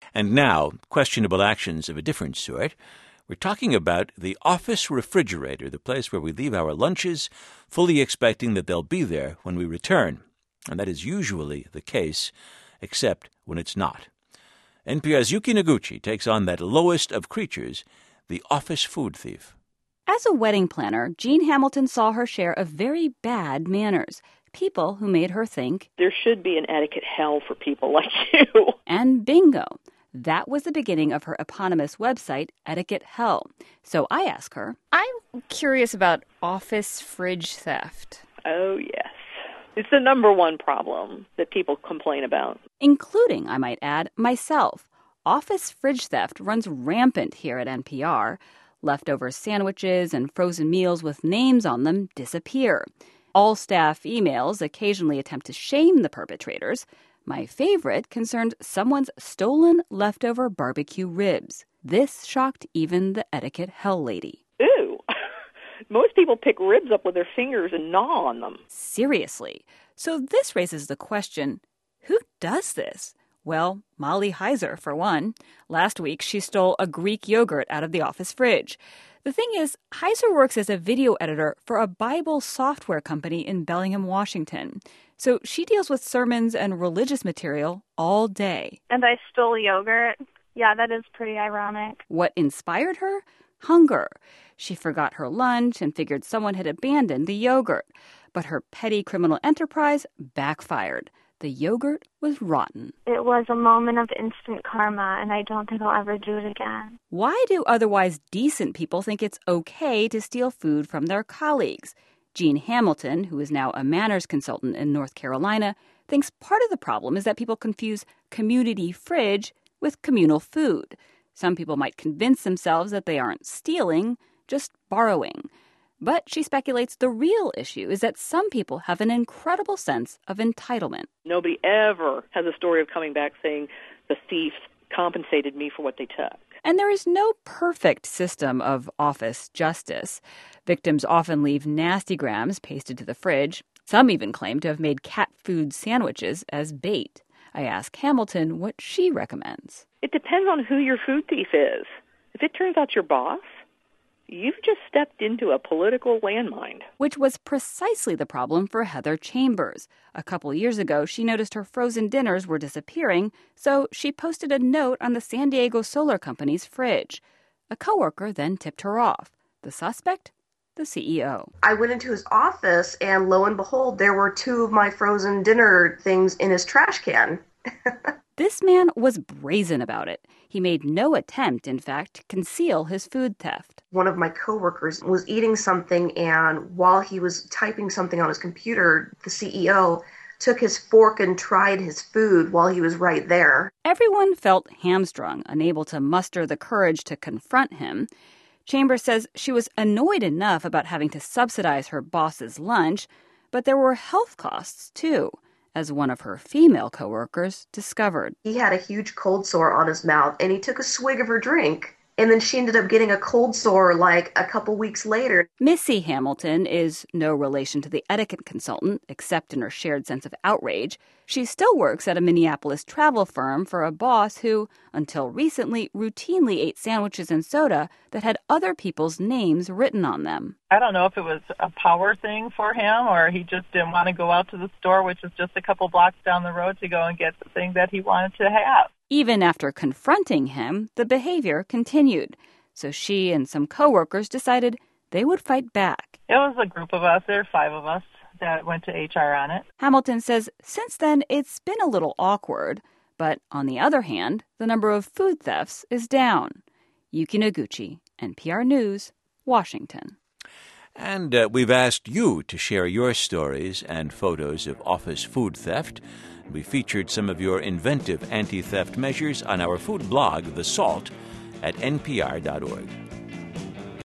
And now, questionable actions of a different sort. We're talking about the office refrigerator, the place where we leave our lunches, fully expecting that they'll be there when we return. And that is usually the case, except when it's not. NPR's Yuki Noguchi takes on that lowest of creatures, the office food thief. As a wedding planner, Jean Hamilton saw her share of very bad manners. People who made her think, there should be an etiquette hell for people like you. And bingo. That was the beginning of her eponymous website, Etiquette Hell. So I asked her, I'm curious about office fridge theft. Oh, yes. It's the number one problem that people complain about. Including, I might add, myself. Office fridge theft runs rampant here at NPR. Leftover sandwiches and frozen meals with names on them disappear. All staff emails occasionally attempt to shame the perpetrators. My favorite concerned someone's stolen leftover barbecue ribs. This shocked even the etiquette hell lady. Ew. Most people pick ribs up with their fingers and gnaw on them. Seriously. So this raises the question, who does this? Well, Molly Heiser, for one. Last week, she stole a Greek yogurt out of the office fridge. The thing is, Heiser works as a video editor for a Bible software company in Bellingham, Washington. So she deals with sermons and religious material all day. And I stole yogurt. Yeah, that is pretty ironic. What inspired her? Hunger. She forgot her lunch and figured someone had abandoned the yogurt. But her petty criminal enterprise backfired. The yogurt was rotten. It was a moment of instant karma, and I don't think I'll ever do it again. Why do otherwise decent people think it's okay to steal food from their colleagues? Jean Hamilton, who is now a manners consultant in North Carolina, thinks part of the problem is that people confuse community fridge with communal food. Some people might convince themselves that they aren't stealing, just borrowing. But she speculates the real issue is that some people have an incredible sense of entitlement. Nobody ever has a story of coming back saying the thief compensated me for what they took. And there is no perfect system of office justice. Victims often leave nastygrams pasted to the fridge. Some even claim to have made cat food sandwiches as bait. I ask Hamilton what she recommends. It depends on who your food thief is. If it turns out your boss, you've just stepped into a political landmine. Which was precisely the problem for Heather Chambers. A couple years ago, she noticed her frozen dinners were disappearing, so she posted a note on the San Diego Solar Company's fridge. A coworker then tipped her off. The suspect? The CEO. I went into his office, and lo and behold, there were 2 of my frozen dinner things in his trash can. This man was brazen about it. He made no attempt, in fact, to conceal his food theft. One of my coworkers was eating something, and while he was typing something on his computer, the CEO took his fork and tried his food while he was right there. Everyone felt hamstrung, unable to muster the courage to confront him. Chambers says she was annoyed enough about having to subsidize her boss's lunch, but there were health costs, too, as one of her female coworkers discovered. He had a huge cold sore on his mouth, and he took a swig of her drink. And then she ended up getting a cold sore like a couple weeks later. Missy Hamilton is no relation to the etiquette consultant, except in her shared sense of outrage. She still works at a Minneapolis travel firm for a boss who, until recently, routinely ate sandwiches and soda that had other people's names written on them. I don't know if it was a power thing for him or he just didn't want to go out to the store, which is just a couple blocks down the road, to go and get the thing that he wanted to have. Even after confronting him, the behavior continued. So she and some coworkers decided they would fight back. It was a group of us. There were 5 of us that went to HR on it. Hamilton says since then it's been a little awkward. But on the other hand, the number of food thefts is down. Yuki Noguchi, NPR News, Washington. And we've asked you to share your stories and photos of office food theft. We featured some of your inventive anti-theft measures on our food blog, The Salt, at npr.org.